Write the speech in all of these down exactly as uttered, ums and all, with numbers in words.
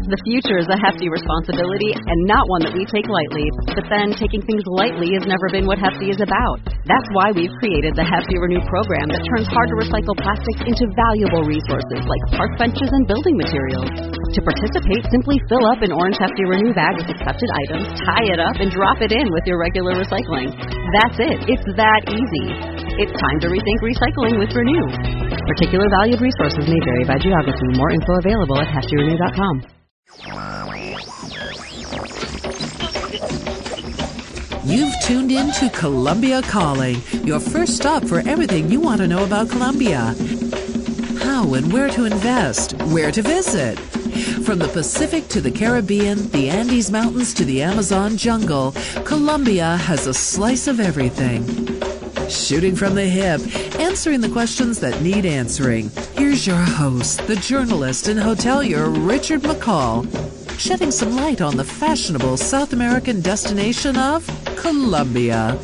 The future is a hefty responsibility and not one that we take lightly. But then, taking things lightly has never been what Hefty is about. That's why we've created the Hefty Renew program that turns hard-to-recycle plastics into valuable resources like park benches and building materials. To participate, simply fill up an orange Hefty Renew bag with accepted items, tie it up, and drop it in with your regular recycling. That's it. It's that easy. It's time to rethink recycling with Renew. Particular valued resources may vary by geography. More info available at hefty renew dot com. You've tuned in to Columbia Calling, your first stop for everything you want to know about Colombia. How and where to invest, where to visit. From the Pacific to the Caribbean, the Andes Mountains to the Amazon jungle, Colombia has a slice of everything. Shooting from the hip, answering the questions that need answering. Here's your host, the journalist and hotelier Richard McCall, shedding some light on the fashionable South American destination of Colombia.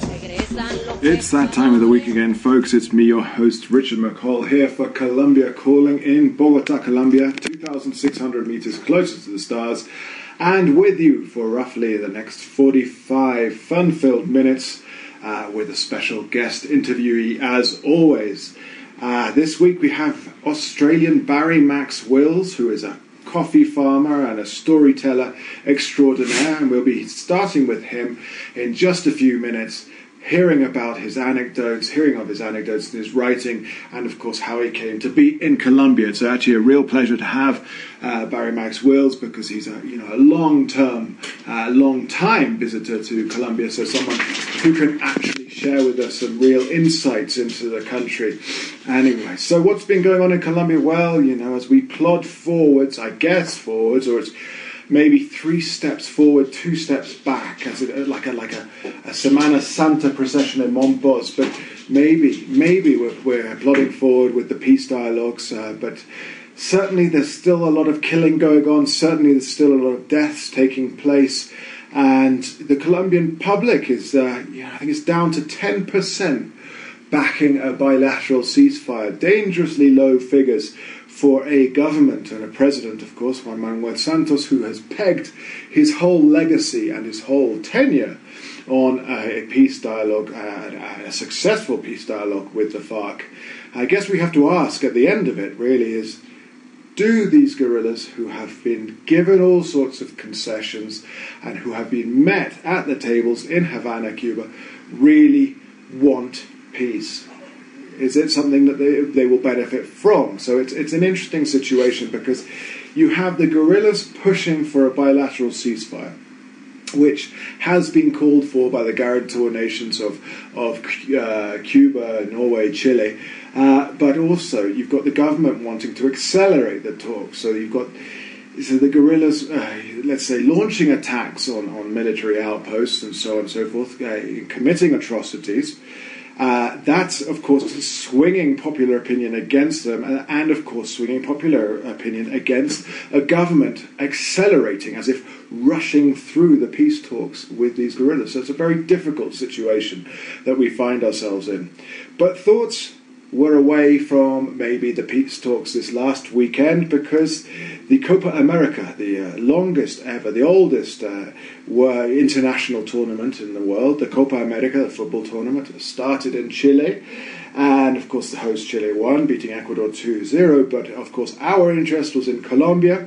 It's that time of the week again, folks. It's me, your host, Richard McCall, here for Colombia Calling in Bogota, Colombia, two thousand six hundred meters closer to the stars, and with you for roughly the next forty-five fun-filled minutes uh, with a special guest interviewee, as always. Uh, this week we have Australian Barry Max Wills, who is a coffee farmer and a storyteller extraordinaire, and we'll be starting with him in just a few minutes, hearing about his anecdotes, hearing of his anecdotes in his writing, and of course how he came to be in Colombia. It's actually a real pleasure to have uh, Barry Max Wills, because he's a you know a long-term, uh, long-time visitor to Colombia, so someone who can actually share with us some real insights into the country. Anyway, so what's been going on in Colombia? Well, you know, as we plod forwards, I guess forwards, or it's maybe three steps forward, two steps back, as it, like a like a, a Semana Santa procession in Monpós. But maybe, maybe we're, we're plodding forward with the peace dialogues. Uh, but certainly, there's still a lot of killing going on. Certainly, there's still a lot of deaths taking place, and the Colombian public is, uh, you know, I think it's down to ten percent backing a bilateral ceasefire. Dangerously low figures for a government and a president, of course, Juan Manuel Santos, who has pegged his whole legacy and his whole tenure on a peace dialogue, uh, a successful peace dialogue with the FARC. I guess we have to ask at the end of it, really, is, do these guerrillas, who have been given all sorts of concessions and who have been met at the tables in Havana, Cuba, really want peace? Is it something that they they will benefit from? So it's it's an interesting situation, because you have the guerrillas pushing for a bilateral ceasefire, which has been called for by the guarantor nations of of uh, Cuba, Norway, Chile, uh, but also you've got the government wanting to accelerate the talks. So you've got so the guerrillas, uh, let's say, launching attacks on, on military outposts and so on and so forth, uh, committing atrocities. Uh, that's, of course, swinging popular opinion against them, and, and, of course, swinging popular opinion against a government accelerating, as if rushing through the peace talks with these guerrillas. So it's a very difficult situation that we find ourselves in. But thoughts were away from maybe the peace talks this last weekend, because the Copa America, the uh, longest ever, the oldest uh, were international tournament in the world, the Copa America, the football tournament, started in Chile. And, of course, the host Chile won, beating Ecuador two zero. But, of course, our interest was in Colombia.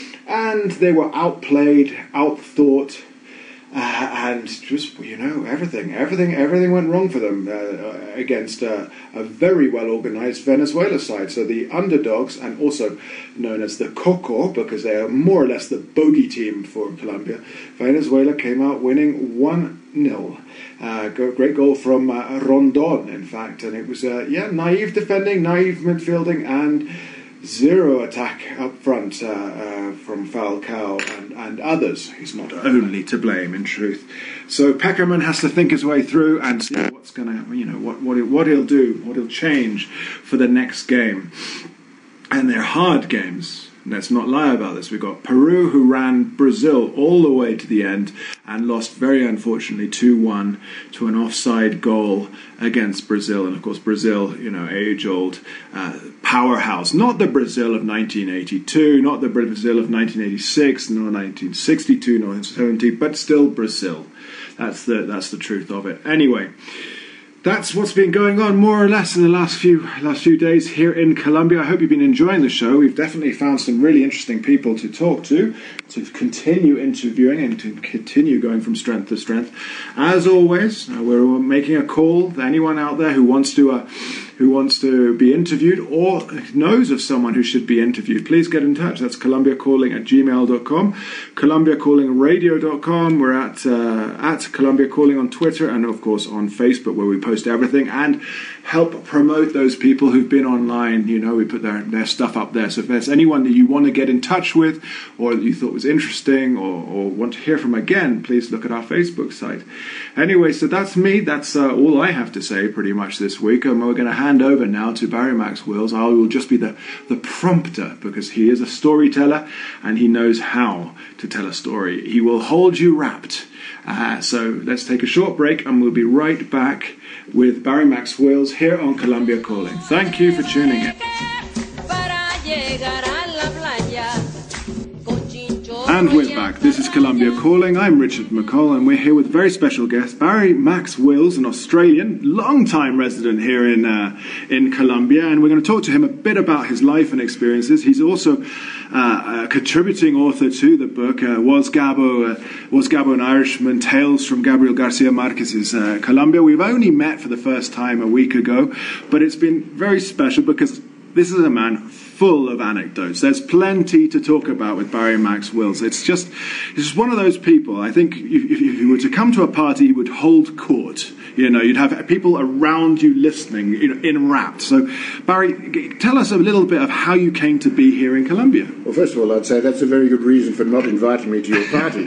And they were outplayed, outthought, Uh, and just, you know, everything, everything, everything went wrong for them uh, against uh, a very well-organised Venezuela side. So the underdogs, and also known as the Coco, because they are more or less the bogey team for Colombia, Venezuela came out winning one nil. Uh, great goal from uh, Rondon, in fact. And it was, uh, yeah, naive defending, naive midfielding, and zero attack up front uh, uh, from Falcao and, and others. He's not only to blame, in truth. So Peckerman has to think his way through and see what's going to, you know, what what, he, what he'll do, what he'll change for the next game. And they're hard games. let's not lie about this. We've got Peru, who ran Brazil all the way to the end and lost very unfortunately two one to an offside goal against Brazil. And of course, Brazil, you know, age-old uh, powerhouse. Not the Brazil of nineteen eighty-two, not the Brazil of nineteen eighty-six, nor nineteen sixty-two, nor nineteen seventy, but still Brazil. That's the that's the truth of it. Anyway, that's what's been going on more or less in the last few last few days here in Colombia. I hope you've been enjoying the show. We've definitely found some really interesting people to talk to, to continue interviewing and to continue going from strength to strength. As always, uh, we're making a call to anyone out there who wants to uh, who wants to be interviewed or knows of someone who should be interviewed. Please get in touch. That's Columbia Calling at gmail dot com, Columbia Calling Radio dot com. We're at uh, at Columbia Calling on Twitter and of course on Facebook, where we post everything and help promote those people who've been online. You know, we put their, their stuff up there. So if there's anyone that you want to get in touch with or that you thought was interesting or, or want to hear from again, please look at our Facebook site. Anyway, so that's me. That's uh, all I have to say pretty much this week. And we're going to hand over now to Barry Max Wills. I will just be the, the prompter because he is a storyteller and he knows how to tell a story. He will hold you wrapped. Uh, so let's take a short break and we'll be right back with Barry Max Wills here on Columbia Calling. Thank you for tuning in. And we're back. This is Columbia Calling. I'm Richard McCall and we're here with a very special guest, Barry Max Wills, an Australian, long-time resident here in uh, in Colombia, and we're going to talk to him a bit about his life and experiences. He's also uh, a contributing author to the book, uh, Was Gabo uh, Was Gabo an Irishman? Tales from Gabriel Garcia Marquez's uh, Colombia. We've only met for the first time a week ago, but it's been very special because this is a man full of anecdotes. There's plenty to talk about with Barry Max Wills. It's just, it's just one of those people. I think if, if you were to come to a party, you would hold court. You know, you'd have people around you listening, you know, enwrapped. So, Barry, tell us a little bit of how you came to be here in Colombia. Well, first of all, I'd say that's a very good reason for not inviting me to your party.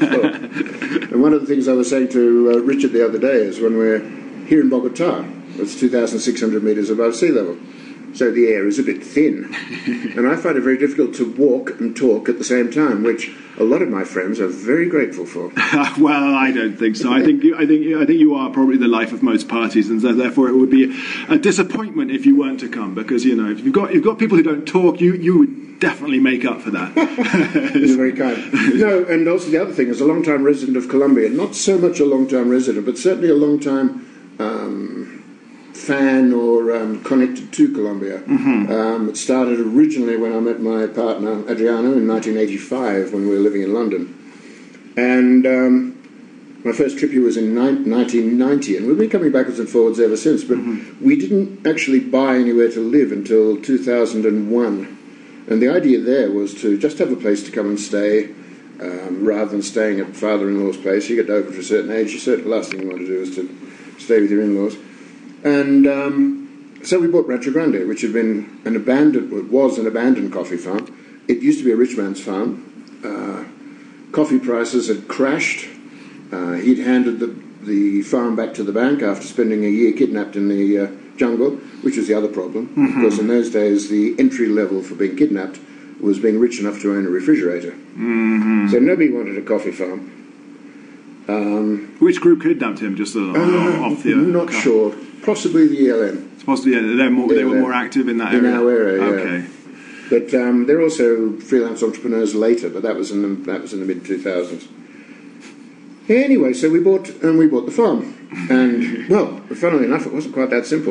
And one of the things I was saying to uh, Richard the other day is when we're here in Bogota, it's two thousand six hundred metres above sea level. So the air is a bit thin. And I find it very difficult to walk and talk at the same time, which a lot of my friends are very grateful for. Well, I don't think so. I think you, I think you, I think you are probably the life of most parties, and so therefore it would be a disappointment if you weren't to come, because you know if you've got you've got people who don't talk, you you would definitely make up for that. You're very kind. No, and also the other thing, as a long-time resident of Colombia, not so much a long-time resident, but certainly a long-time Um, fan or um, connected to Colombia. Mm-hmm. Um, it started originally when I met my partner Adriano in nineteen eighty-five when we were living in London, and um, my first trip here was in nineteen ninety, and we've been coming backwards and forwards ever since, but mm-hmm. we didn't actually buy anywhere to live until two thousand one, and the idea there was to just have a place to come and stay, um, rather than staying at father-in-law's place. You get over to a certain age, you said the last thing you want to do is to stay with your in-laws. And um, so we bought Rancho Grande, which had been an abandoned, it was an abandoned coffee farm. It used to be a rich man's farm. Uh, coffee prices had crashed. Uh, he'd handed the, the farm back to the bank after spending a year kidnapped in the uh, jungle, which was the other problem. Mm-hmm. Because in those days, the entry level for being kidnapped was being rich enough to own a refrigerator. Mm-hmm. So nobody wanted a coffee farm. Um, Which group kidnapped him? Just uh, uh, off the. Uh, not car. sure. Possibly the E L N. It's possibly yeah, they're more, they were more active in that in area. In our area, yeah. Okay. But um, they're also freelance entrepreneurs later. But that was in the that was in the mid two thousands. Anyway, so we bought and we bought the farm, and well, funnily enough, it wasn't quite that simple.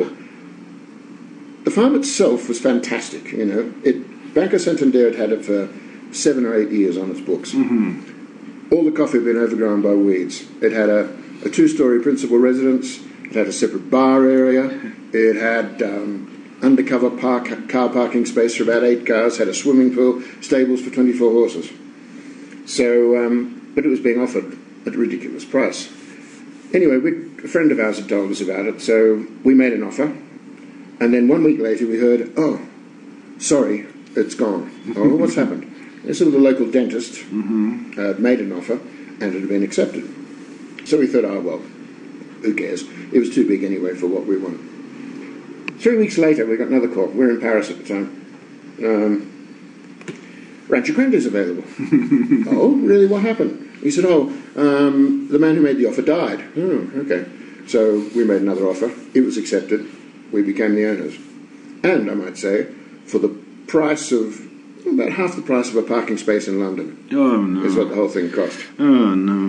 The farm itself was fantastic. You know, it Banco Santander had had it for seven or eight years on its books. Mm-hmm. All the coffee had been overgrown by weeds. It had a, a two-storey principal residence. It had a separate bar area. It had um, undercover park, car parking space for about eight cars. Had a swimming pool, stables for twenty-four horses. So, um, but it was being offered at a ridiculous price. Anyway, we, a friend of ours had told us about it, so we made an offer. And then one week later, we heard, "Oh, sorry, it's gone." Oh, what's happened? This was the local dentist mm-hmm. uh, made an offer, and it had been accepted. So we thought, oh, well, who cares? It was too big anyway for what we want. Three weeks later, we got another call. We were in Paris at the time. Um, Rancho Grande's available. Oh, really? What happened? He said, oh, um, the man who made the offer died. Oh, okay. So we made another offer. It was accepted. We became the owners. And, I might say, for the price of, about half the price of a parking space in London. Oh, no. Is what the whole thing cost. Oh, no.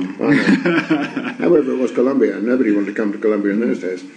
However, it was Colombia. Nobody wanted to come to Colombia in those days.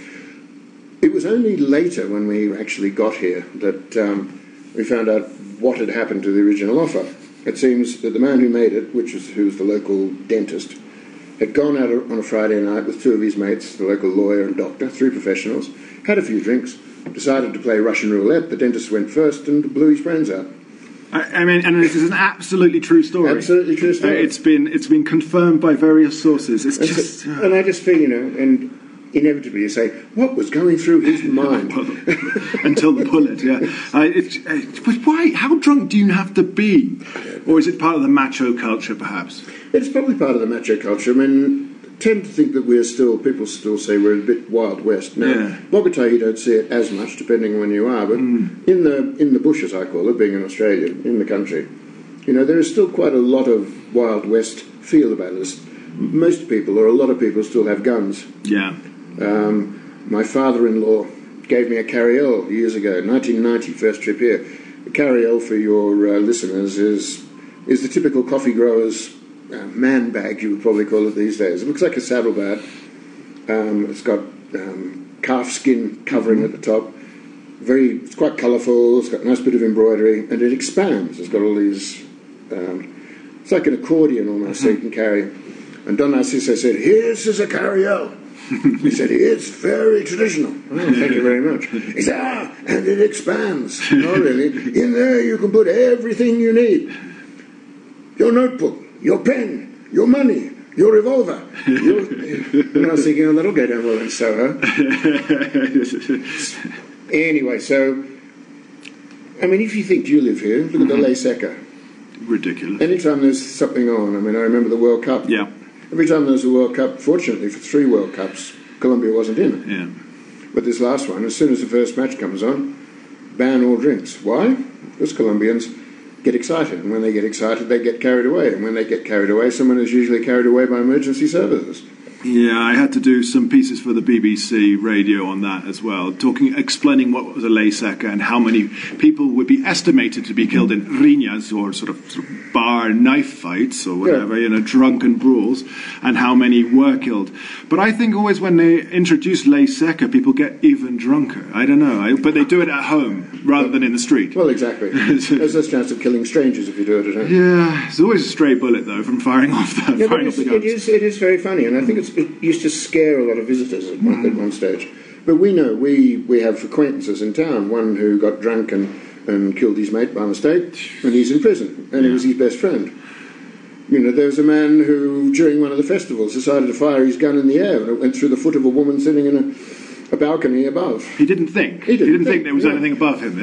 It was only later, when we actually got here, that um, we found out what had happened to the original offer. It seems that the man who made it, which was who was the local dentist, had gone out on a Friday night with two of his mates, the local lawyer and doctor, three professionals, had a few drinks, decided to play Russian roulette. The dentist went first and blew his brains out. I, I mean, and this is an absolutely true story. Absolutely true story. Uh, it's been it's been confirmed by various sources. It's and just, so, and I just feel, you know, and inevitably you say, what was going through his mind? Until the bullet, yeah. Uh, it, uh, but why? How drunk do you have to be? Or is it part of the macho culture, perhaps? It's probably part of the macho culture. I mean, I tend to think that we're still, people still say we're a bit Wild West. Now, yeah. Bogota, you don't see it as much, depending on when you are, but mm. in the in the bush, as I call it, being in Australia, in the country, you know, there is still quite a lot of Wild West feel about us. Most people, or a lot of people, still have guns. Yeah. Um, my father-in-law gave me a carriole years ago, nineteen ninety, first trip here. A carriole, for your uh, listeners, is is the typical coffee grower's uh, man bag, you would probably call it these days. It looks like a saddlebag. Um, it's got um, calf skin covering at the top. Very, it's quite colourful. It's got a nice bit of embroidery, and it expands. It's got all these. Um, it's like an accordion almost, mm-hmm. so you can carry. And Don Narciso said, "Here's is a carriole." He said, it's very traditional. Oh, thank you very much. He said, ah, and it expands. Oh, really? In there you can put everything you need. Your notebook, your pen, your money, your revolver. Your... And I was thinking, oh, that'll go down well in Soho. Anyway, so, I mean, if you think you live here, look at the Ley Seca. Ridiculous. Anytime there's something on, I mean, I remember the World Cup. Yeah. Every time there was a World Cup, fortunately for three World Cups, Colombia wasn't in it. Yeah. But this last one, as soon as the first match comes on, ban all drinks. Why? Because Colombians get excited, and when they get excited, they get carried away. And when they get carried away, someone is usually carried away by emergency services. Yeah, I had to do some pieces for the B B C radio on that as well, talking, explaining what was a ley seca and how many people would be estimated to be killed in riñas, or sort of, sort of bar knife fights or whatever, yeah. you know, drunken brawls, and how many were killed. But I think always when they introduce ley seca, people get even drunker. I don't know, I, but they do it at home rather well, than in the street. Well, exactly. There's less chance of killing strangers if you do it at home. Yeah, there's always a stray bullet though from firing off the. Yeah, but it's, it is it is very funny, and I think it's. It used to scare a lot of visitors at one, at one stage. But we know, we, we have acquaintances in town, one who got drunk and, and killed his mate by mistake, and he's in prison, and he was his best friend. You know, there was a man who, during one of the festivals, decided to fire his gun in the air, and it went through the foot of a woman sitting in a, a balcony above. He didn't think. He didn't, he didn't think, think there was no. anything above him.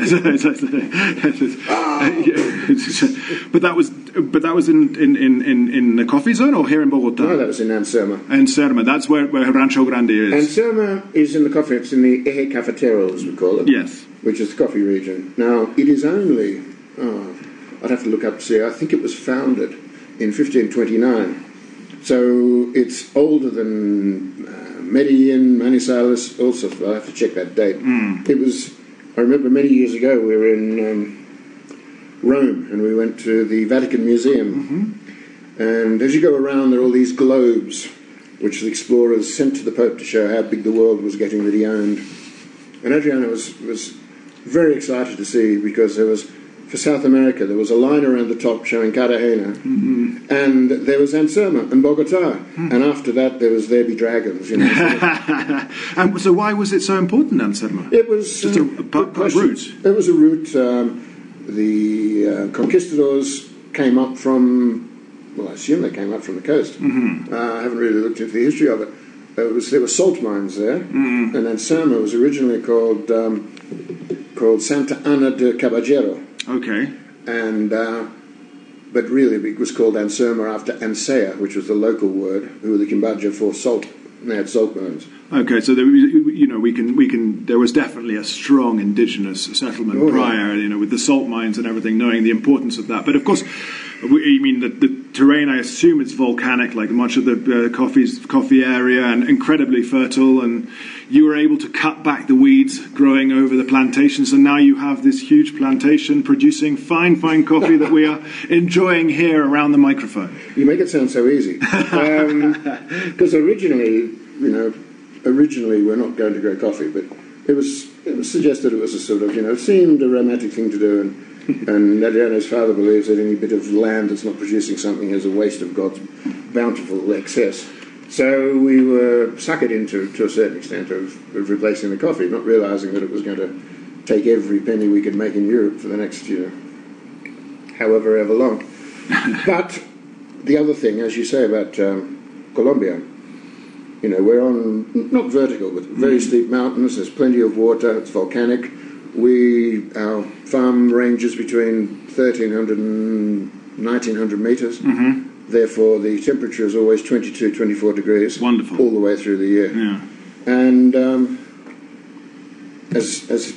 But that was, but that was in, in, in, in the coffee zone, or here in Bogota? No, that was in Anserma. Anserma, that's where, where Rancho Grande is. Anserma is in the coffee. It's in the Eje Cafetero, as we call it. Yes, which is the coffee region. Now, it is only. Oh, I'd have to look up to see. I think it was founded in fifteen twenty-nine. So it's older than uh, Medellin, Manizales, also. I'll have to check that date. Mm. It was, I remember many years ago, we were in um, Rome, and we went to the Vatican Museum. Mm-hmm. And as you go around, there are all these globes, which the explorers sent to the Pope to show how big the world was getting that he owned. And Adriano was, was very excited to see, because there was, for South America, there was a line around the top showing Cartagena, mm-hmm. and there was Anserma and Bogota, mm. and after that there was There Be Dragons. You know, sort of. And so why was it so important, Anserma? It was just uh, a, a, a route. It was a route. Um, the uh, conquistadors came up from, well, I assume they came up from the coast. Mm-hmm. Uh, I haven't really looked into the history of it. It was, there were salt mines there, mm-hmm. and Anserma was originally called um, called Santa Ana de Caballero. Okay. And, uh, but really it was called Anserma after Ansea, which was the local word, who were the Kimbaja for salt And they had salt mines. Okay, so there, you know we can we can. There was definitely a strong indigenous settlement oh, prior, yeah. you know, with the salt mines and everything, knowing the importance of that. But of course, we, I mean the, the terrain. I assume it's volcanic, like much of the uh, coffee's coffee area, and incredibly fertile. And you were able to cut back the weeds growing over the plantation. So now you have this huge plantation producing fine, fine coffee that we are enjoying here around the microphone. You make it sound so easy. Because um, originally, you know. Originally, we're not going to grow coffee, but it was it was suggested it was a sort of, you know, it seemed a romantic thing to do, and, and Adriano's father believes that any bit of land that's not producing something is a waste of God's bountiful excess. So we were suckered into, to a certain extent, of, of replacing the coffee, not realising that it was going to take every penny we could make in Europe for the next, you know, however ever long. But the other thing, as you say about um, Colombia, you know, we're on, not vertical, but very steep mountains. There's plenty of water. It's volcanic. We, our farm ranges between thirteen hundred and nineteen hundred metres. Mm-hmm. Therefore, the temperature is always twenty-two, twenty-four degrees. Wonderful. All the way through the year. Yeah. And um, as, as,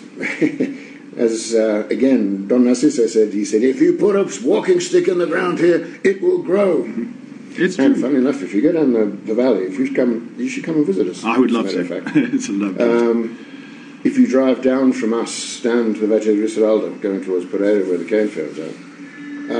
as uh, again, Don Narciso said, he said, if you put a walking stick in the ground here, it will grow. Mm-hmm. It's and true. funny enough, if you go down the, the valley, if you come, you should come and visit us. I would love to. to. It's a lovely. Um, if you drive down from us, down to the Valle de Risaralda, going towards Pereira, where the cane fields are,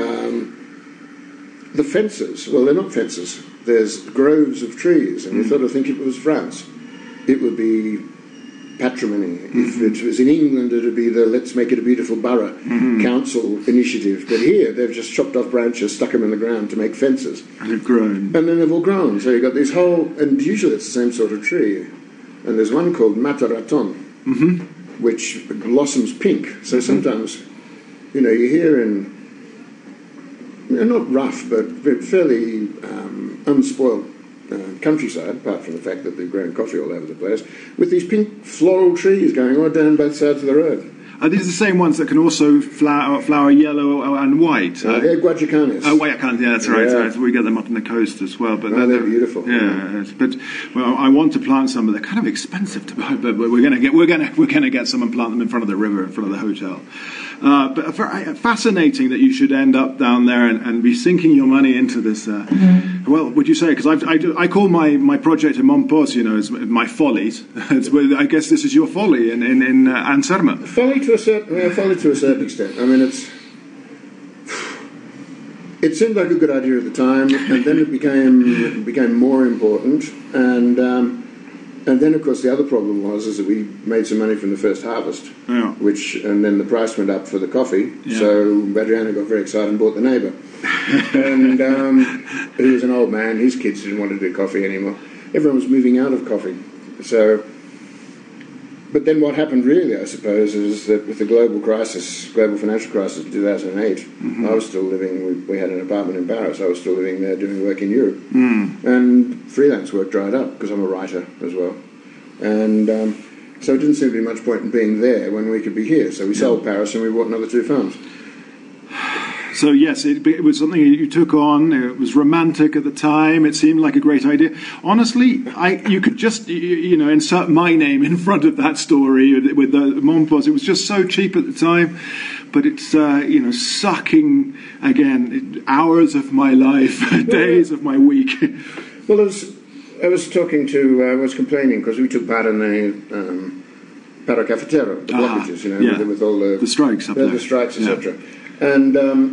um, the fences, well, they're not fences. There's groves of trees, and mm. we thought, I think if it was France, it would be patrimony. Mm-hmm. If it was in England, it would be the Let's Make It a Beautiful Borough mm-hmm. council initiative. But here, they've just chopped off branches, stuck them in the ground to make fences. And they've grown. And then they've all grown. So you've got this whole, and usually it's the same sort of tree. And there's one called Mataraton, mm-hmm. which blossoms pink. So mm-hmm. sometimes, you know, you hear in, you know, not rough, but fairly um, unspoiled Uh, countryside, apart from the fact that they're growing coffee all over the place, with these pink floral trees going all down both sides of the road. Are these the same ones that can also flower, flower yellow and white? Uh, they're Guayacanes. Oh, Guayacanes, yeah, that's right. Yeah. right. We get them up on the coast as well. But oh, they're, they're beautiful. Yeah, yeah. But well, I want to plant some, but they're kind of expensive to buy. But we're going to get we're going to we're going to get some and plant them in front of the river, in front of the hotel. Uh, but for, uh, fascinating that you should end up down there and, and be sinking your money into this. Uh, mm-hmm. Well, would you say? Because I, I call my, my project in Montpos, you know, as my follies. It's, I guess this is your folly in in, in uh, Anserma. Folly to a certain, well, folly to a certain extent. I mean, it's it seemed like a good idea at the time, and then it became it became more important, and. Um, And then, of course, the other problem was is that we made some money from the first harvest, yeah. which and then the price went up for the coffee. Yeah. So Adriano got very excited and bought the neighbour. And um, he was an old man. His kids didn't want to do coffee anymore. Everyone was moving out of coffee. So, but then what happened really, I suppose, is that with the global crisis, global financial crisis in two thousand eight, mm-hmm. I was still living. We, we had an apartment in Paris. I was still living there, doing work in Europe, mm. and freelance work dried up because I'm a writer as well, and um, so it didn't seem to be much point in being there when we could be here. So we sold yeah. Paris and we bought another two farms. So yes, it, it was something you took on. It was romantic at the time. It seemed like a great idea. Honestly, I you could just you, you know insert my name in front of that story with the Montpos. It was just so cheap at the time, but it's uh, you know sucking again hours of my life, days of my week. Well, I was, I was talking to uh, I was complaining because we took part in the um, Paro Cafetero, the blockages, ah, you know, yeah. with, with all the, the strikes up the, there, the strikes, et cetera. Yeah. And um,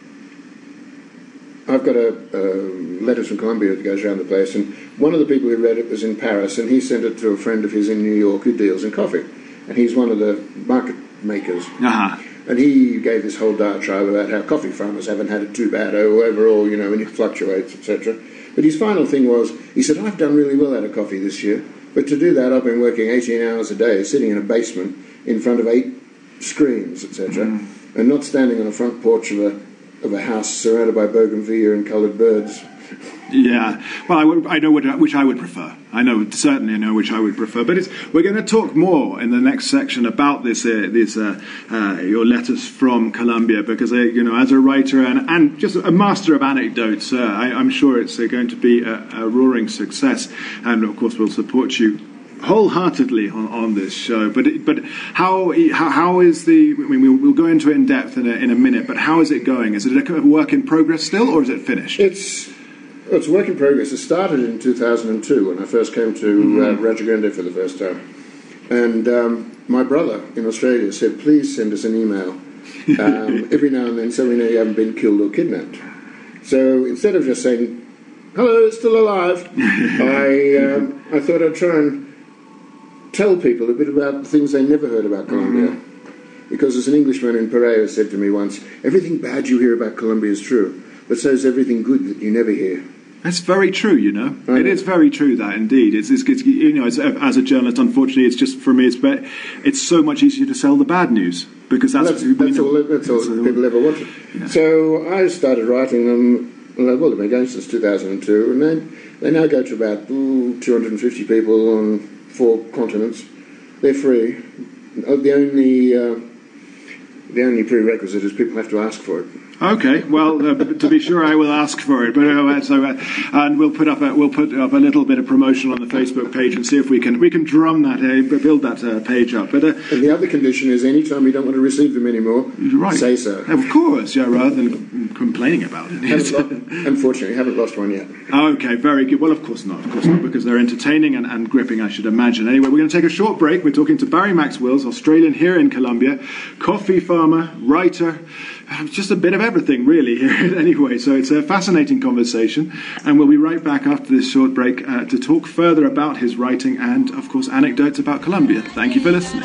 I've got a, a letters from Colombia that goes around the place, and one of the people who read it was in Paris, and he sent it to a friend of his in New York who deals in coffee, and he's one of the market makers. Uh-huh. And he gave this whole diatribe about how coffee farmers haven't had it too bad overall, you know, and it fluctuates, et cetera. But his final thing was, he said, I've done really well out of coffee this year, but to do that I've been working eighteen hours a day, sitting in a basement in front of eight screens, et cetera, mm. and not standing on the front porch of a of a house surrounded by bougainvillea and coloured birds. Yeah, well, I, would, I know what, which I would prefer. I know, certainly I know which I would prefer. But it's, we're going to talk more in the next section about this, uh, this uh, uh, your letters from Colombia, because, uh, you know, as a writer and, and just a master of anecdotes, uh, I, I'm sure it's uh, going to be a, a roaring success. And, of course, we'll support you wholeheartedly on, on this show. But but how how, how is the? I mean, we'll, we'll go into it in depth in a, in a minute. But how is it going? Is it a work in progress still, or is it finished? It's well, it's a work in progress. It started in two thousand two when I first came to mm-hmm. uh, Rancho Grande for the first time, and um, my brother in Australia said, "Please send us an email um, every now and then, so we know you haven't been killed or kidnapped." So instead of just saying, "Hello, it's still alive," I um, I thought I'd try and tell people a bit about things they never heard about Colombia. Mm-hmm. Because as an Englishman in Pereira said to me once, everything bad you hear about Colombia is true, but so is everything good that you never hear. That's very true, you know. I it know. is very true, that indeed. It's, it's, it's you know, as, as a journalist, unfortunately, it's just for me. It's be, it's so much easier to sell the bad news because that's that's, that's all. That's all so, people ever wanted. Yeah. So I started writing them. Well, they've been going since two thousand two, and then they now go to about ooh, two hundred fifty people on four continents. They're free. The only uh, the only prerequisite is people have to ask for it. Okay, well, uh, to be sure, I will ask for it. But uh, so, uh, and we'll put up a, we'll put up a little bit of promotion on the Facebook page and see if we can we can drum that uh, build that uh, page up. But uh, and the other condition is any time you don't want to receive them anymore, right. say so. Of course, yeah, rather than complaining about it. Haven't lo- unfortunately, haven't lost one yet. Okay, very good. Well, of course not, of course not, because they're entertaining and, and gripping, I should imagine. Anyway, we're going to take a short break. We're talking to Barry Max Wills, Australian here in Colombia, coffee farmer, writer, just a bit of everything, really, here anyway. So it's a fascinating conversation, and we'll be right back after this short break uh, to talk further about his writing and, of course, anecdotes about Colombia. Thank you for listening.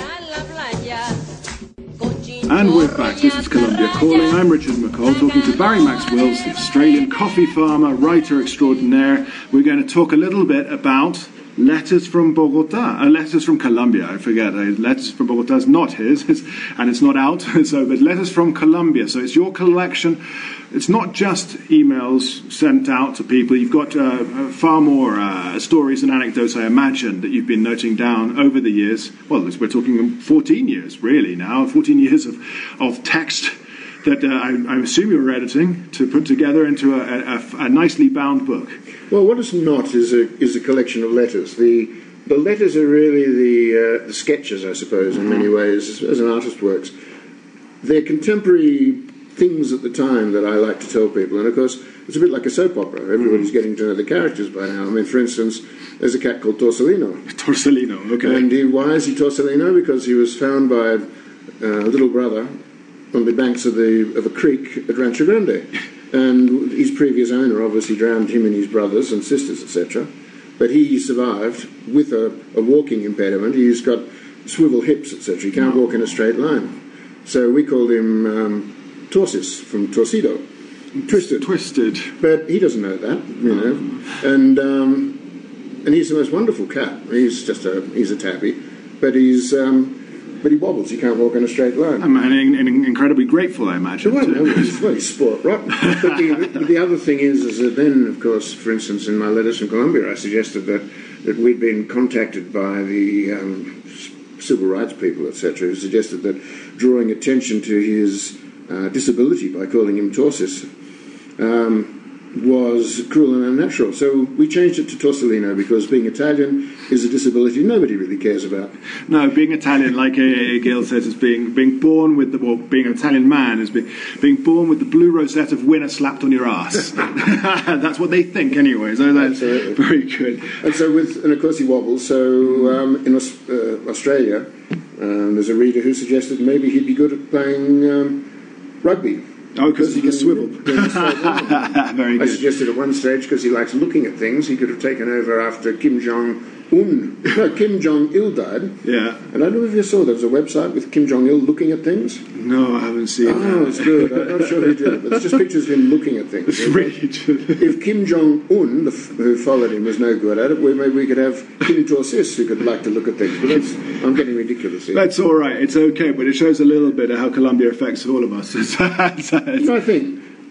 And we're back. This is Colombia Calling. I'm Richard McCall, talking to Barry Max Wills, the Australian coffee farmer, writer extraordinaire. We're going to talk a little bit about Letters from Bogota, uh, Letters from Colombia, I forget. Uh, Letters from Bogota is not his, it's, and it's not out, so, but Letters from Colombia. So it's your collection. It's not just emails sent out to people. You've got uh, far more uh, stories and anecdotes, I imagine, that you've been noting down over the years. Well, we're talking fourteen years, really, now. fourteen years of, of text that uh, I, I assume you were editing to put together into a, a, a nicely bound book. Well, what is not is a is a collection of letters. The the letters are really the, uh, the sketches, I suppose, in many ways, as, as an artist works. They're contemporary things at the time that I like to tell people, and of course, it's a bit like a soap opera. Everybody's getting to know the characters by now. I mean, for instance, there's a cat called Torcelino. Torcelino, okay. And he, why is he Torcelino? Because he was found by a uh, little brother on the banks of the of a creek at Rancho Grande. And his previous owner obviously drowned him and his brothers and sisters, et cetera. But he survived with a, a walking impediment. He's got swivel hips, et cetera. He can't walk in a straight line. So we called him um, Torsis, from Torcido. Twisted. Twisted. But he doesn't know that, you know. And um, and he's the most wonderful cat. He's just a he's a tabby, but he's um, but he wobbles. He can't walk in a straight line. I'm incredibly grateful, I imagine. Well, no, he's very sport, right? But the, the other thing is, is that then, of course, for instance, in my letters from Colombia, I suggested that, that we'd been contacted by the um, civil rights people, et cetera, who suggested that drawing attention to his uh, disability by calling him Torsis um, was cruel and unnatural. So we changed it to Torcelino because being Italian is a disability nobody really cares about. No, being Italian, like A A Gill says, is being being born with the, well, being an Italian man is being, being born with the blue rosette of winner slapped on your ass. That's what they think anyway. So that's Absolutely. Very good. And so with, and of course he wobbles. So um, in uh, Australia, um, there's a reader who suggested maybe he'd be good at playing um, rugby. Oh, because he can swivel. Very good. I suggested at one stage, because he likes looking at things, he could have taken over after Kim Jong-un. No, Kim Jong-il died. Yeah. And I don't know if you saw, there was a website with Kim Jong-il looking at things. No, I haven't seen oh, that. Oh, it's good. I'm not sure who did it, but it's just pictures of him looking at things. It's really good. If Kim Jong-un, the f- who followed him, was no good at it, well, maybe we could have Kim Torsis, who could like to look at things. But that's, I'm getting ridiculous here. That's all right. It's okay, but it shows a little bit of how Colombia affects all of us. No, I think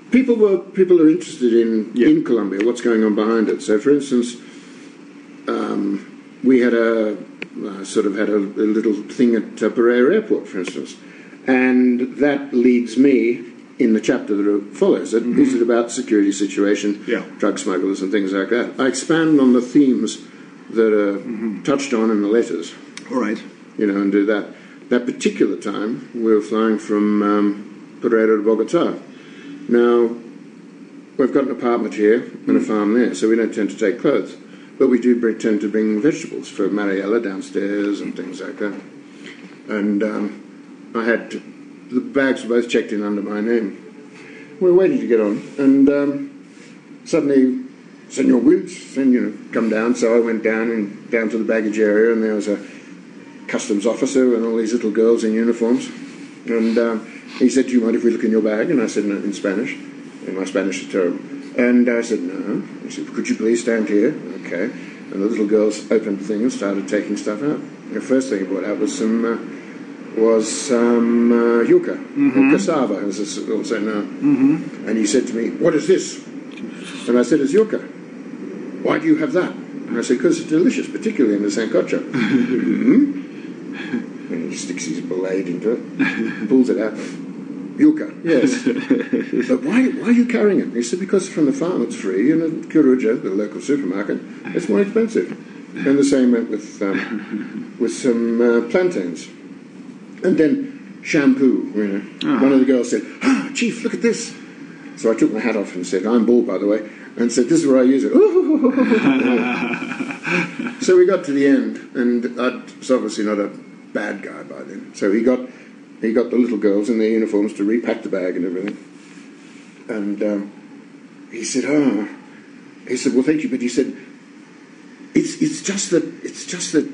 people were people are interested in Yeah. in Colombia. What's going on behind it? So, for instance, um, we had a uh, sort of had a, a little thing at uh, Pereira Airport, for instance, and that leads me in the chapter that follows. It, mm-hmm. Is it about security situation, yeah. drug smugglers, and things like that? I expand on the themes that are mm-hmm. touched on in the letters. All right. You know, and do that. That particular time, we were flying from um, Pereira to Bogota. Now, we've got an apartment here and mm. a farm there, so we don't tend to take clothes. But we do bring, tend to bring vegetables for Mariella downstairs and things like that. And um, I had to, the bags were both checked in under my name. We were waiting to get on, and um, suddenly, Senor Wills, and you know, come down. So I went down and down to the baggage area, and there was a customs officer and all these little girls in uniforms. And um, he said, "Do you mind if we look in your bag?" And I said, "No," in Spanish. And my Spanish is terrible. And I said, "No." He said, "Could you please stand here?" Okay. And the little girls opened the thing and started taking stuff out. The first thing he brought out was some uh, was some uh, yuca, mm-hmm. or cassava, as it's also known. Mm-hmm. And he said to me, "What is this?" And I said, "It's yuca." "Why do you have that?" And I said, "Because it's delicious, particularly in the sancocho." Mm-hmm. And he sticks his blade into it, pulls it out. "Yuca, yes." "But why, why are you carrying it?" He said, "Because from the farm it's free, and at Coruja, the local supermarket, it's more expensive." And the same went with, um, with some uh, plantains. And then shampoo, you know. Oh. One of the girls said, "Ah, Chief, look at this." So I took my hat off and said, "I'm bald, by the way," and said, "This is where I use it." So we got to the end, and I was obviously not a bad guy by then. So he got he got the little girls in their uniforms to repack the bag and everything. And um, he said, "Oh," he said, "Well, thank you," but he said, "It's it's just that it's just that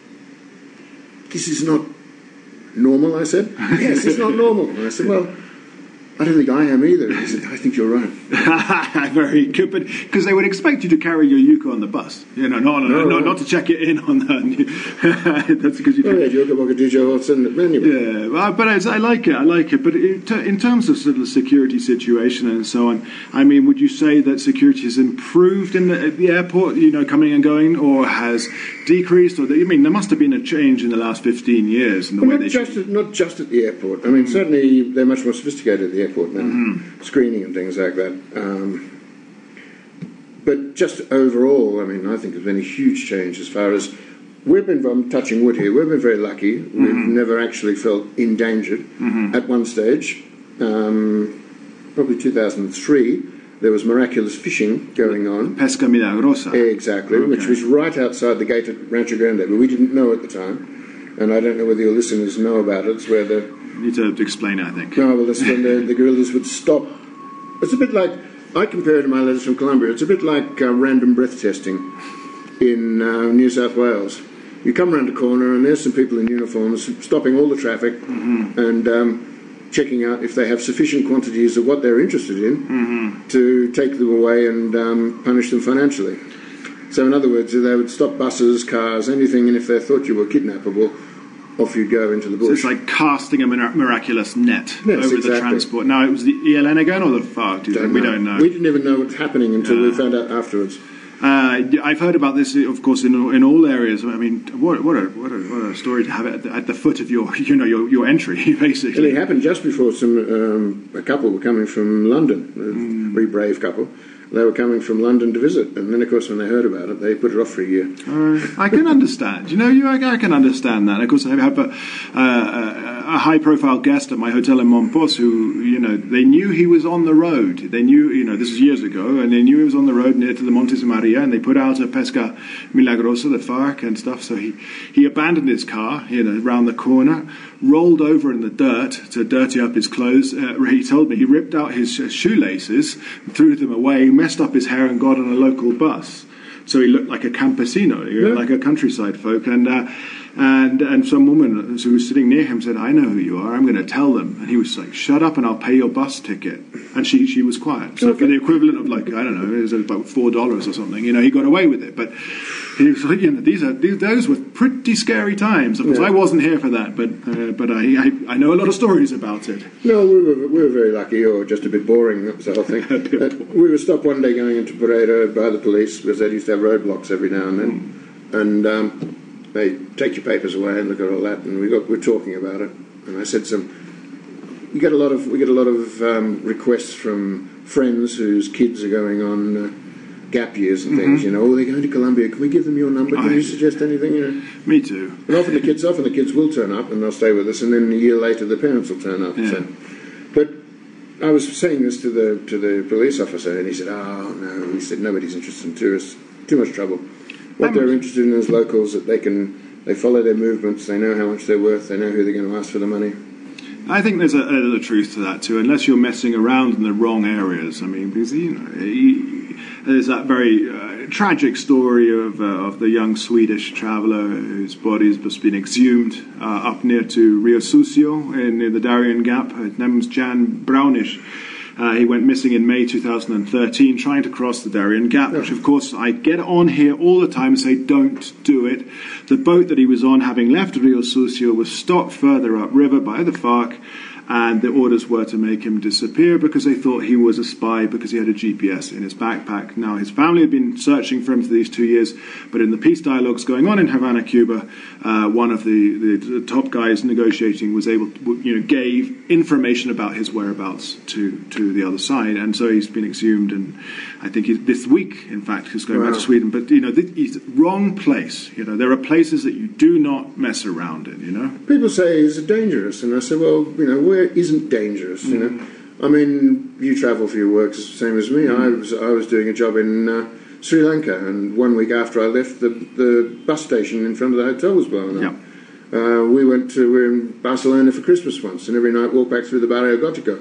this is not normal." I said, "Yes, it's not normal." And I said, "Well, I don't think I am either." And he said, "I think you're right." Very good, but because they would expect you to carry your yuca on the bus, you know, not no, not, not to check it in on the. That's because you. Oh, yeah, yuca, bocadillo, what's in it anyway. Yeah, well, but I, I like it. I like it. But in, t- in terms of sort of the security situation and so on, I mean, would you say that security has improved in the, at the airport? You know, coming and going, or has decreased? Or the, I mean, there must have been a change in the last fifteen years in the well, way not they. Just at, not just at the airport. I mean, mm. certainly they're much more sophisticated at the airport now, mm-hmm. screening and things like that. Um, but just overall, I mean, I think there's been a huge change as far as we've been. I'm touching wood here. We've been very lucky. Mm-hmm. We've never actually felt endangered. Mm-hmm. At one stage, um, probably two thousand three, there was miraculous fishing going on. Pesca milagrosa. Exactly, okay. Which was right outside the gate at Rancho Grande, but we didn't know at the time. And I don't know whether your listeners know about it. It's where the You need to explain it, I think. No, well, that's when the, the guerrillas would stop. It's a bit like, I compare it to my letters from Colombia, it's a bit like uh, random breath testing in uh, New South Wales. You come around a corner and there's some people in uniforms stopping all the traffic mm-hmm. and um, checking out if they have sufficient quantities of what they're interested in mm-hmm. to take them away and um, punish them financially. So in other words, they would stop buses, cars, anything, and if they thought you were kidnappable, off you go into the bush. So it's like casting a mir- miraculous net yes, over exactly. the transport. Now, it was the E L N again or the FARC? Do don't we know. don't know. We didn't even know what was happening until yeah. we found out afterwards. Uh, I've heard about this, of course, in in all areas. I mean, what what a what a, what a story to have it at the, at the foot of your you know your, your entry, basically. And it happened just before some um, a couple were coming from London, a mm. very brave couple. They were coming from London to visit, and then, of course, when they heard about it, they put it off for a year. Uh, I can understand. You know, you I, I can understand that. Of course, I have a, uh, a high-profile guest at my hotel in Montpos who, you know, they knew he was on the road. They knew, you know, this was years ago, and they knew he was on the road near to the Montes de Maria, and they put out a Pesca Milagrosa, the FARC and stuff. So he, he abandoned his car, you know, around the corner, rolled over in the dirt to dirty up his clothes. Uh, he told me he ripped out his shoelaces, threw them away, messed up his hair and got on a local bus. So he looked like a campesino, yeah. like a countryside folk. And uh, and and some woman who was sitting near him said, "I know who you are. I'm going to tell them." And he was like, "Shut up and I'll pay your bus ticket." And she she was quiet. So okay. for the equivalent of like, I don't know, it was about four dollars or something, you know, he got away with it. But he was like, you know, these are these, those were pretty scary times. Of course, Yeah. I wasn't here for that, but uh, but I, I I know a lot of stories about it. No, we were, we were very lucky, or just a bit boring, that was the whole thing. A bit Uh, boring. we were stopped one day going into Pareto by the police, because they used to have roadblocks every now and then. And um, they take your papers away and look at all that, and we got, we're talking about it. And I said some... We get a lot of we get a lot of um, requests from friends whose kids are going on uh, gap years and things. You know, oh, they're going to Colombia. Can we give them your number? Can I- you suggest anything? You know, Me too. and often the kids often the kids will turn up and they'll stay with us, and then a year later the parents will turn up. Yeah. So. But I was saying this to the to the police officer, and he said, "Oh no," he said, "nobody's interested in tourists. Too much trouble. What I'm- they're interested in is locals, that they can they follow their movements. They know how much they're worth. They know who they're going to ask for the money." I think there's a, a little truth to that too, unless you're messing around in the wrong areas. I mean, because you know, he, there's that very uh, tragic story of uh, of the young Swedish traveller whose body has just been exhumed uh, up near to Rio Sucio in, in the Darien Gap. His name was Jan Brownish. Uh, he went missing in May two thousand thirteen, trying to cross the Darien Gap, which, of course, I get on here all the time and say, don't do it. The boat that he was on, having left Rio Sucio, was stopped further upriver by the FARC, and the orders were to make him disappear because they thought he was a spy because he had a G P S in his backpack. Now, his family had been searching for him for these two years, but in the peace dialogues going on in Havana, Cuba, uh, one of the, the, the top guys negotiating was able to, you know, gave information about his whereabouts to, to the other side, and so he's been exhumed, and I think he's, this week, in fact, he's going Wow. back to Sweden. But, you know, th- he's wrong place. You know, there are places that you do not mess around in, you know. People say, "Is it dangerous?" And I said, "Well, you know, where isn't dangerous? You know, I mean, you travel for your work, it's the same as me. I was I was doing a job in uh, Sri Lanka, and one week after I left, the the bus station in front of the hotel was blown up. Yeah. Uh, we went to we were in Barcelona for Christmas once, and every night walked back through the Barrio Gótico.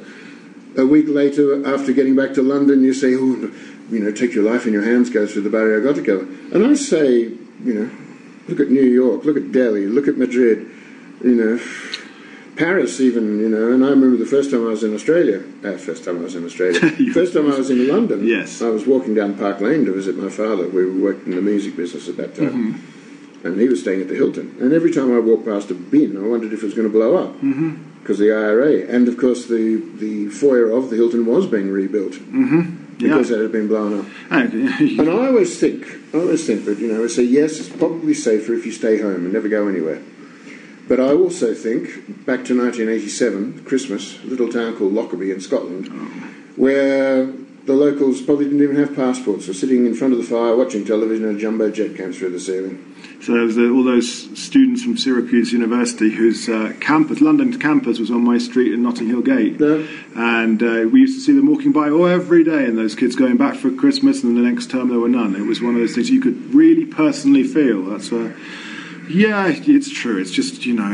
A week later, after getting back to London, you say, "Oh, you know, take your life in your hands, go through the Barrio Gótico." And I say, you know, look at New York, look at Delhi, look at Madrid, you know, Paris even, you know. And I remember the first time I was in Australia, uh, first time I was in Australia, first time I was in London, Yes. I was walking down Park Lane to visit my father. We worked in the music business at that time. And he was staying at the Hilton. And every time I walked past a bin, I wondered if it was going to blow up. Because the I R A, and of course the, the foyer of the Hilton was being rebuilt. Because Yeah. it had been blown up. Okay. And I always think, I always think that, you know, I say, yes, it's probably safer if you stay home and never go anywhere. But I also think, back to nineteen eighty-seven, Christmas, a little town called Lockerbie in Scotland, where the locals probably didn't even have passports, were sitting in front of the fire watching television, and a jumbo jet came through the ceiling. So there was uh, all those students from Syracuse University whose uh, campus, London campus, was on my street in Notting Hill Gate. Yeah. And uh, we used to see them walking by oh, every day, and those kids going back for Christmas, and the next term there were none. It was one of those things you could really personally feel. That's uh, yeah, it's true. It's just, you know,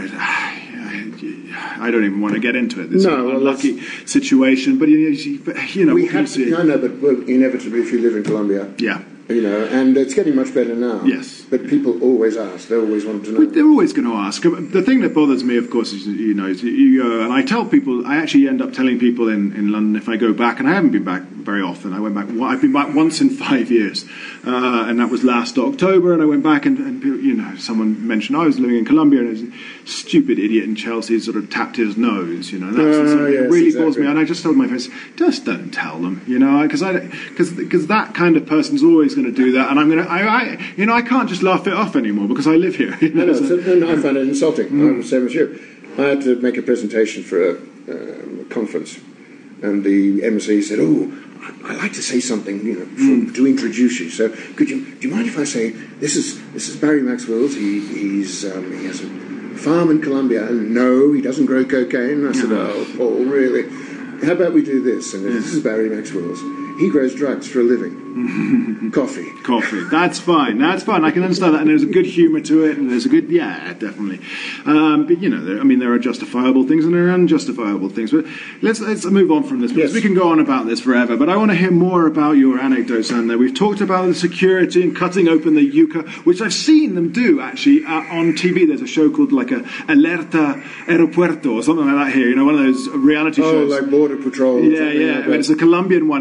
I don't even want to get into it. It's No, an well, unlucky situation, but you, you know, We what can you have see? to, I know, but well, inevitably if you live in Colombia, Yeah. you know, and it's getting much better now. Yes. But people always ask, they always want to know. But they're always going to ask. The thing that bothers me, of course, is, you know, is you go, and I tell people, I actually end up telling people in, in London if I go back, and I haven't been back very often. I went back, I've been back once in five years, uh, and that was last October, and I went back, and, and people, you know, someone mentioned I was living in Colombia, and a stupid idiot in Chelsea sort of tapped his nose, you know, and that's Oh, the sort of- yes, it really exactly. bores me, and I just told my friends, just don't tell them, you know, because I, because because that kind of person's always going to do that, and I'm going to, I, I, you know, I can't just laugh it off anymore because I live here. You know, No, no, so- so, no, I find it insulting. I'm the same as you. I had to make a presentation for a, um, a conference, and the M C said, "Oh, I- I'd like to say something, you know, for, to introduce you. So, could you? Do you mind if I say this is this is Barry Maxwell's? He he's um, he has a farm in Colombia. And no, he doesn't grow cocaine." I said, "Oh, Paul, really? How about we do this? And this is Barry Maxwell's. He grows drugs for a living. Coffee." Coffee. That's fine. That's fine. I can understand that, and there's a good humour to it, and there's a good, yeah, definitely. Um, but you know, there, I mean, there are justifiable things and there are unjustifiable things. But let's let's move on from this because Yes. we can go on about this forever. But I want to hear more about your anecdotes, and we've talked about the security and cutting open the yucca, which I've seen them do actually uh, on T V. There's a show called like a Alerta Aeropuerto or something like that here. You know, one of those reality Oh, shows. like Border Patrol. or Yeah, something yeah, like but that. it's a Colombian one, and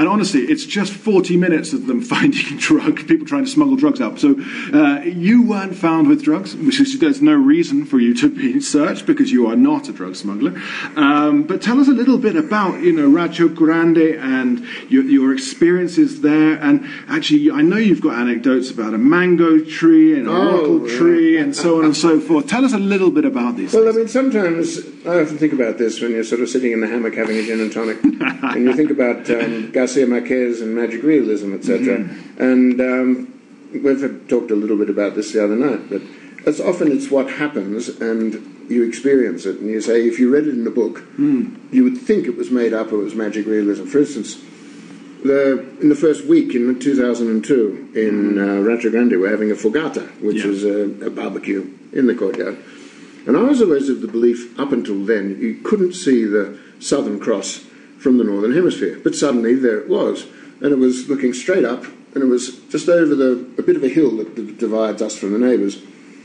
honestly, it's just forty minutes of them finding drugs, people trying to smuggle drugs out. So uh, you weren't found with drugs, which is, there's no reason for you to be searched because you are not a drug smuggler. Um, but tell us a little bit about, you know, Rancho Grande and your, your experiences there. And actually, I know you've got anecdotes about a mango tree and a Oh, wattle yeah. tree and so on and so forth. Tell us a little bit about these Well, I things. mean, sometimes I often think about this when you're sort of sitting in the hammock having a gin and tonic, and you think about um, Garcia Marquez and magic realism, et cetera. Mm-hmm. And um, we've talked a little bit about this the other night, but as often it's what happens and you experience it, and you say, if you read it in a book, mm. you would think it was made up or it was magic realism. For instance, the, in the first week in two thousand two in uh, Rancho Grande, we're having a fogata, which Yeah. is a, a barbecue in the courtyard. And I was always of the belief, up until then, you couldn't see the Southern Cross from the Northern Hemisphere. But suddenly there it was. And it was looking straight up, and it was just over the a bit of a hill that d- divides us from the neighbours.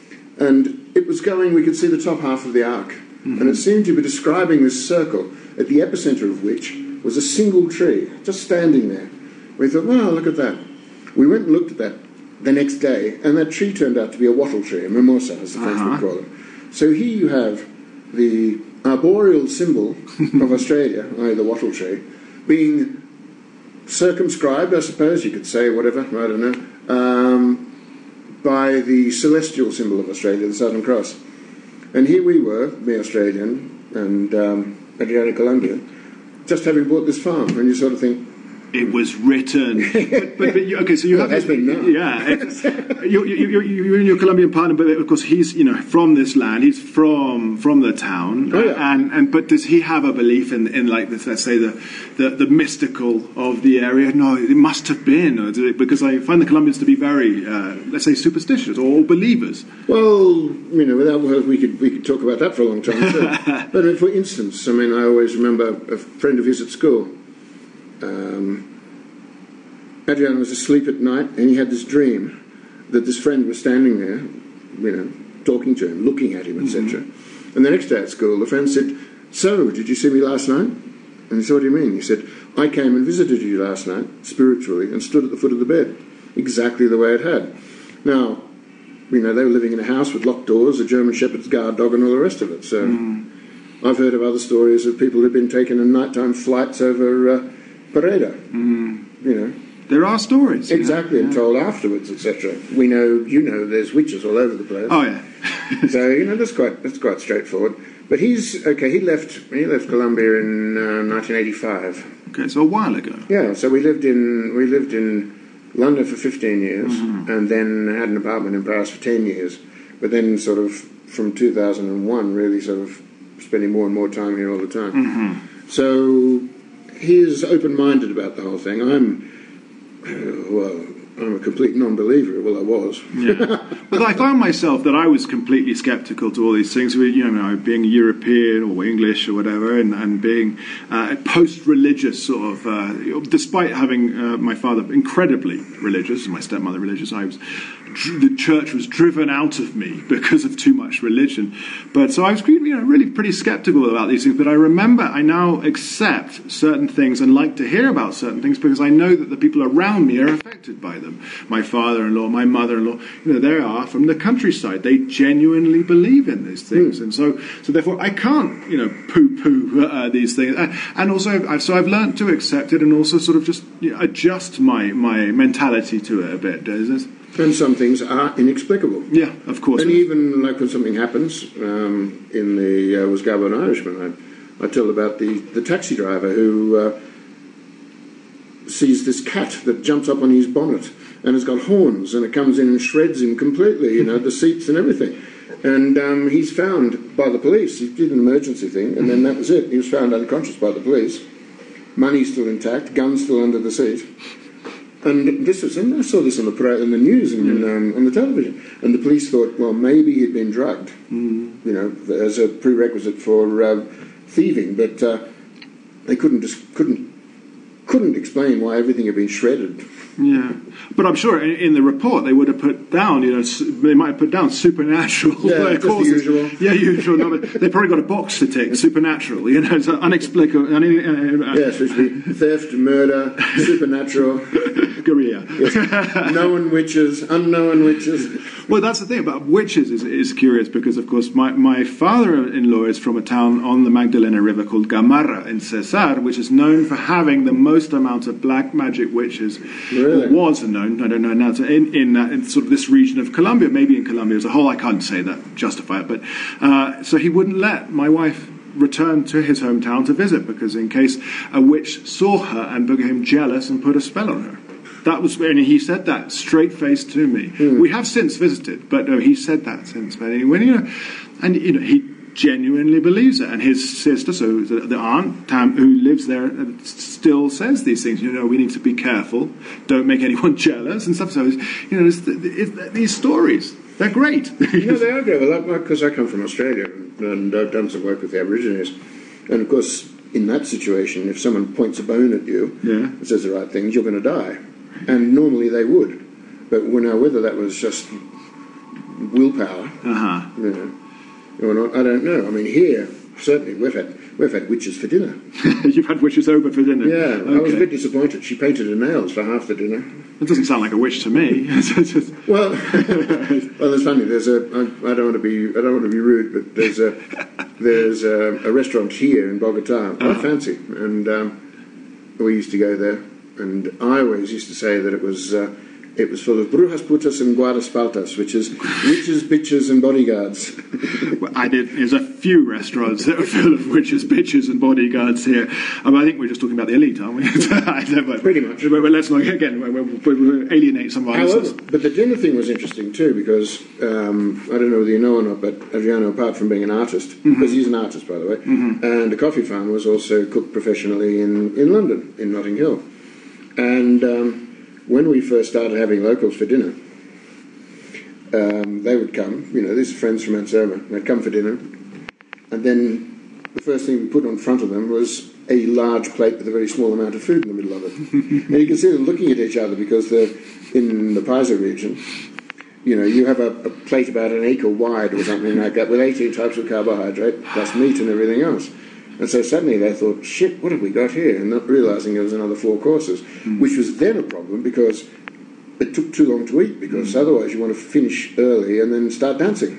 And it was going, we could see the top half of the arc. Mm-hmm. And it seemed to be describing this circle, at the epicentre of which was a single tree, just standing there. We thought, wow, look at that. We went and looked at that the next day, and that tree turned out to be a wattle tree, a mimosa, as the French Uh-huh. would call it. So here you have the arboreal symbol of Australia, that is the wattle tree, being circumscribed, I suppose you could say, whatever, I don't know, um, by the celestial symbol of Australia, the Southern Cross. And here we were, me Australian and um, Adriano Colombian, just having bought this farm, and you sort of think, It was written. but, but, but you, okay, so you Well, have it has been now. Yeah, it's, you, you, you, you and your Colombian partner, but of course he's, you know, from this land. He's from from the town. Oh, yeah. And and but does he have a belief in in like this, let's say the, the the mystical of the area? No, it must have been, or did it, because I find the Colombians to be very, uh, let's say, superstitious or believers. well, you know, without well, we could we could talk about that for a long time too. But I mean, for instance, I mean, I always remember a friend of his at school. Um, Adrian was asleep at night, and he had this dream that this friend was standing there, you know, talking to him, looking at him, et cetera. Mm-hmm. And the next day at school, the friend said, "So, did you see me last night?" And he said, "What do you mean?" He said, "I came and visited you last night, spiritually, and stood at the foot of the bed, exactly the way it had." Now, you know, they were living in a house with locked doors, a German Shepherd's guard dog, and all the rest of it. So mm. I've heard of other stories of people who've been taken on nighttime flights over uh, Pareda, mm. you know. There are stories. Exactly, yeah. and told afterwards, et cetera. We know, you know, there's witches all over the place. Oh, yeah. So, you know, that's quite that's quite straightforward. But he's, okay, he left he left Colombia in uh, nineteen eighty-five. Okay, so a while ago. Yeah, so we lived in we lived in London for fifteen years, mm-hmm. and then had an apartment in Paris for ten years. But then sort of from two thousand one, really sort of spending more and more time here all the time. Mm-hmm. So he is open-minded about the whole thing. I'm... Well, I'm a complete non-believer. Well, I was. Yeah. But I found myself that I was completely sceptical to all these things. You know, being European or English or whatever, and, and being uh, post-religious sort of. Uh, despite having uh, my father incredibly religious and my stepmother religious, I was. The church was driven out of me because of too much religion. But so I was, you know, really pretty sceptical about these things. But I remember I now accept certain things and like to hear about certain things because I know that the people around me are affected by them. My father-in-law, my mother-in-law, you know, they are from the countryside. They genuinely believe in these things, mm. and so, so therefore, I can't, you know, poo-poo uh, these things. And, and also, I've, so I've learned to accept it and also sort of just you know, adjust my my mentality to it a bit. Is this? And some things are inexplicable. Yeah, of course. And even like when something happens um, in the uh, Was Garbo an Irishman, I, I tell about the, the taxi driver who uh, sees this cat that jumps up on his bonnet and has got horns, and it comes in and shreds him completely, you know, the seats and everything. And um, he's found by the police. He did an emergency thing, and then that was it. He was found unconscious by the police. Money still intact, gun still under the seat. And this was, and I saw this on the in the news and mm. um, on the television. And the police thought, well, maybe he'd been drugged, mm. you know, as a prerequisite for uh, thieving. But uh, they couldn't just couldn't couldn't explain why everything had been shredded. Yeah, But I'm sure in, in the report they would have put down, you know, s- they might have put down supernatural Yeah, uh, just the causes. usual. Yeah, usual. No, but they probably got a box to tick, supernatural, you know, so unexplicable. Uh, uh, Yes, which would be theft, murder, supernatural, Korea. yes, known witches, unknown witches. Well, that's the thing about witches is, is curious because, of course, my, my father-in-law is from a town on the Magdalena River called Gamarra in Cesar, which is known for having the most amount of black magic witches. Really? Or was known, I don't know now, to, in, in, uh, in sort of this region of Colombia, maybe in Colombia as a whole. I can't say that, justify it. But uh, so he wouldn't let my wife return to his hometown to visit because in case a witch saw her and became jealous and put a spell on her. That was, and he said that straight faced to me. Mm. We have since visited, but no, he said that since. But when you know, and you know, he genuinely believes it. And his sister, so the, the aunt Tam, who lives there, still says these things. You know, we need to be careful, don't make anyone jealous and stuff. So you know, it's, it's, these stories, they're great. No, they are great. Well, because I come from Australia and I've done some work with the Aborigines, and of course, in that situation, if someone points a bone at you yeah. and says the right things, you're going to die. And normally they would, but well, now whether that was just willpower, uh-huh. you know, or not, I don't know. I mean, here certainly we've had we've had witches for dinner. You've had witches over for dinner. Yeah, okay. I was a bit disappointed. She painted her nails for half the dinner. It doesn't sound like a witch to me. well, well, it's funny. There's a. I, I don't want to be. I don't want to be rude, but there's a. There's a, a restaurant here in Bogota, quite uh-huh. fancy, and um, we used to go there. And I always used to say that it was uh, it was full of brujas, putas, and guardaespaldas, which is witches, bitches, and bodyguards. Well, I did. There's a few restaurants that are full of witches, bitches, and bodyguards here. I, mean, I think we're just talking about the elite, aren't we? but, Pretty much. But, but let's not again we'll, we'll alienate some of our However, listeners. but the dinner thing was interesting too because um, I don't know whether you know or not, but Adriano, apart from being an artist, mm-hmm. because he's an artist by the way, mm-hmm. and a coffee farmer, was also cooked professionally in, in London, in Notting Hill. And um, when we first started having locals for dinner, um, they would come, you know, these are friends from Ansoma, they'd come for dinner, and then the first thing we put in front of them was a large plate with a very small amount of food in the middle of it. And you can see them looking at each other because they're in the Paiza region. You know, you have a, a plate about an acre wide or something like that with eighteen types of carbohydrate, plus meat and everything else. And so suddenly they thought, shit, what have we got here? And not realising there was another four courses, mm. which was then a problem because it took too long to eat, because mm. otherwise you want to finish early and then start dancing.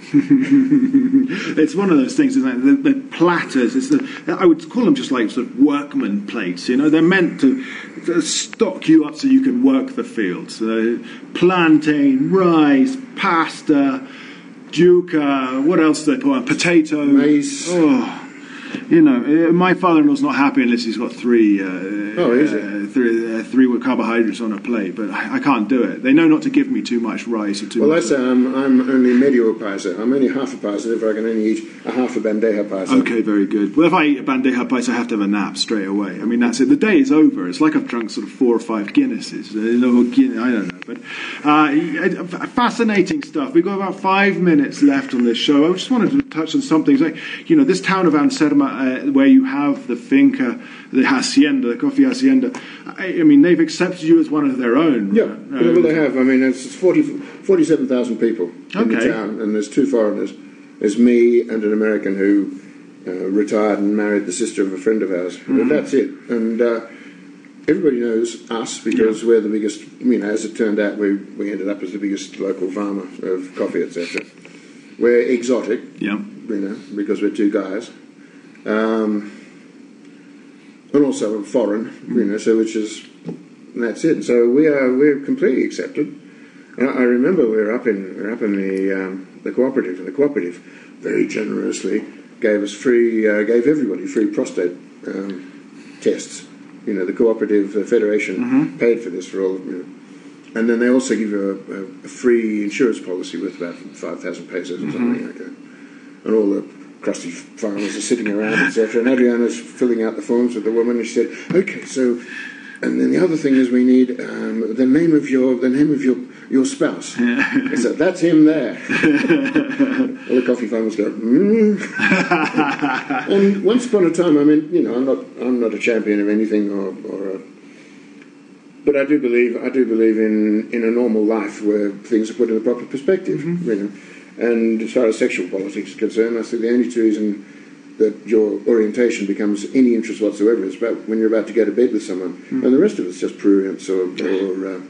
It's one of those things, isn't it? The, the platters, it's the, I would call them just like sort of workman plates, you know? They're meant to, to stock you up so you can work the fields. So plantain, rice, pasta, juca, what else do they put on? Potato. Maize. Oh. You know, my father-in-law's not happy unless he's got three, uh, oh, is it? uh, three, uh, three carbohydrates on a plate. But I, I can't do it. They know not to give me too much rice or too well, much. Well, I say I'm, I'm only medio paisa. I'm only half a paisa if I can only eat a half a bandeja paisa. Okay, very good. Well, if I eat a bandeja paisa, I have to have a nap straight away. I mean, that's it. The day is over. It's like I've drunk sort of four or five Guinnesses. I don't know. But uh, fascinating stuff. We've got about five minutes left on this show. I just wanted to touch on something. Like, you know, this town of Anserma, uh, where you have the finca, the hacienda, the coffee hacienda, I, I mean, they've accepted you as one of their own. Yeah, uh, well, they have. I mean, it's forty, forty-seven thousand people in okay. the town, and there's two foreigners. There's me and an American who uh, retired and married the sister of a friend of ours. Mm-hmm. And that's it. And uh, everybody knows us because yeah. we're the biggest, you know, as it turned out, we, we ended up as the biggest local farmer of coffee, et cetera. We're exotic, yeah. you know, because we're two guys. Um, and also foreign, mm. you know, so which is, that's it. So we are, we're completely accepted. And I remember we were up in, we were up in the, um, the cooperative, and the cooperative very generously gave us free, uh, gave everybody free prostate um, tests. You know, the cooperative uh, federation mm-hmm. paid for this for all, you know. And then they also give you a, a, a free insurance policy worth about five thousand pesos or mm-hmm. something like that. And all the crusty farmers are sitting around, et cetera. And Adriana's filling out the forms with the woman, and she said, "Okay, so." And then the other thing is we need um, the name of your the name of your your spouse. I said, "That's him there." All the coffee farmers go, mm. And once upon a time, I mean, you know, I'm not I'm not a champion of anything or, or a but I do believe I do believe in, in a normal life where things are put in the proper perspective. Mm-hmm. You know? And as far as sexual politics is concerned, I think the only reason that your orientation becomes any interest whatsoever is about when you're about to go to bed with someone, mm. and the rest of it's just prurience or, or uh,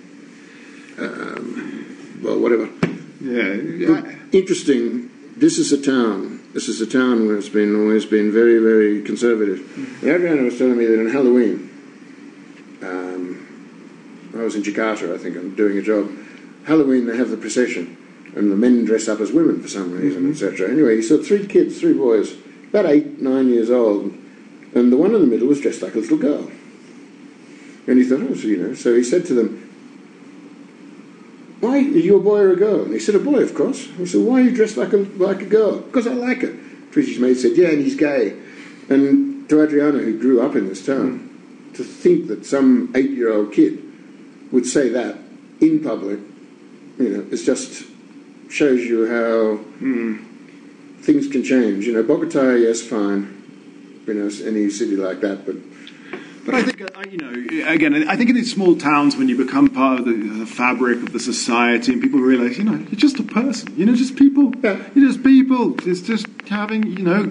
um, well, whatever. Yeah. yeah. Interesting. This is a town. This is a town where it's been always been very, very conservative. Mm. And Adriana was telling me that on Halloween, um, I was in Jakarta, I think, I'm doing a job. Halloween, they have the procession, and the men dress up as women for some reason, mm-hmm. et cetera. Anyway, he saw three kids, three boys, about eight, nine years old, and the one in the middle was dressed like a little girl. And he thought, oh, so, you know, so he said to them, why, are you a boy or a girl? And he said, a boy, of course. He said, why are you dressed like a, like a girl? Because I like her. Trici's mate said, yeah, and he's gay. And to Adriana, who grew up in this town, mm. to think that some eight-year-old kid would say that in public, you know, it just shows you how mm. things can change. You know, Bogota, yes, fine. You know, any city like that, but... But I think, uh, you know, again, I think in these small towns, when you become part of the, the fabric of the society and people realise, you know, you're just a person, you know, just people. Yeah. You're just people. It's just having, you know,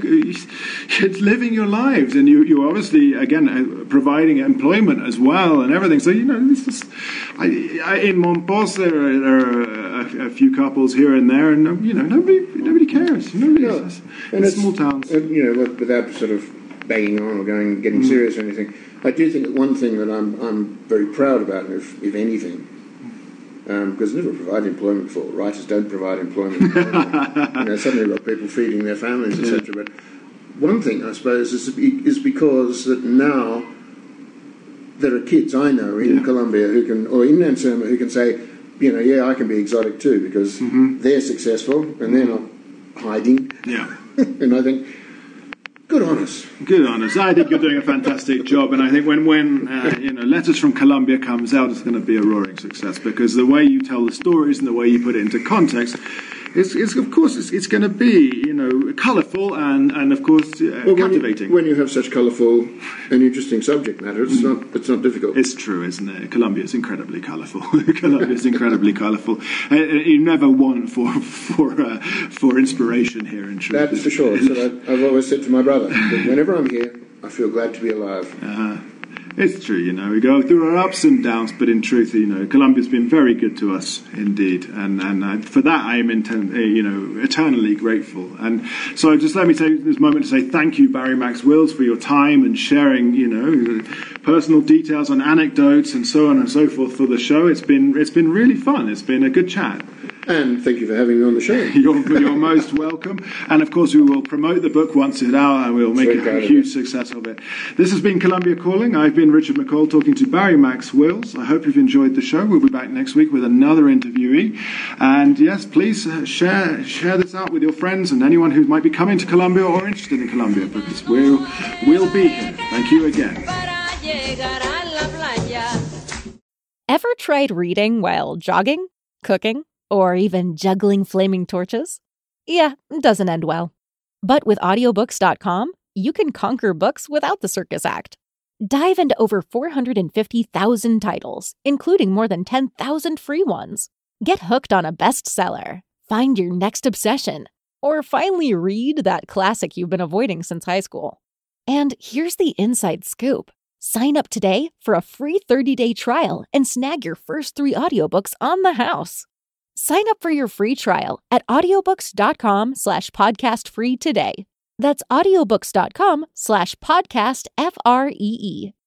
it's living your lives. And you, you're obviously, again, uh, providing employment as well and everything. So, you know, it's just, I, I, in Montpos, there are, there are a, a few couples here and there, and, you know, nobody nobody cares. Nobody no. It's, and it's it's small towns. And, you know, without sort of banging on or going getting mm. serious or anything, I do think that one thing that I'm I'm very proud about, if if anything, um, because never provide employment for writers don't provide employment. You know, suddenly you've got people feeding their families, et cetera. But one thing I suppose is is because that now there are kids I know in yeah. Colombia who can, or in Nansema, who can say, you know, yeah, I can be exotic too because mm-hmm. they're successful and they're not hiding. Yeah, and I think. Good on us. Good on us. I think you're doing a fantastic job, and I think when, when uh, you know, Letters from Colombia comes out, it's going to be a roaring success because the way you tell the stories and the way you put it into context, it's, it's of course, it's, it's going to be, you know, colourful and, and of course, uh, well, captivating. When you, when you have such colourful and interesting subject matter, it's mm. not it's not difficult. It's true, isn't it? Colombia is incredibly colourful. Colombia is incredibly colourful. Uh, you never want for for uh, for inspiration here in truth. That's for sure. So I, I've always said to my brother that whenever I'm here, I feel glad to be alive. Uh, It's true, you know, we go through our ups and downs, but in truth, you know, Colombia's been very good to us indeed, and and uh, for that I am, inten- uh, you know, eternally grateful. And so, just let me take this moment to say thank you, Barry Max Wills, for your time and sharing, you know, personal details and anecdotes and so on and so forth for the show. It's been it's been really fun. It's been a good chat. And thank you for having me on the show. You're, you're most welcome. And of course, we will promote the book once it's out, and we'll make a, a huge success of it. This has been Colombia Calling. I've been Richard McCall talking to Barry Max Wills. I hope you've enjoyed the show. We'll be back next week with another interviewee. And yes, please uh, share share this out with your friends and anyone who might be coming to Colombia or interested in Colombia, because we'll, we'll be here. Thank you again. Ever tried reading while jogging, cooking, or even juggling flaming torches? Yeah, it doesn't end well. But with audiobooks dot com, you can conquer books without the circus act. Dive into over four hundred fifty thousand titles, including more than ten thousand free ones. Get hooked on a bestseller, find your next obsession, or finally read that classic you've been avoiding since high school. And here's the inside scoop. Sign up today for a free thirty-day trial and snag your first three audiobooks on the house. Sign up for your free trial at audiobooks dot com slash podcast free today. That's audiobooks dot com slash podcast F R E E.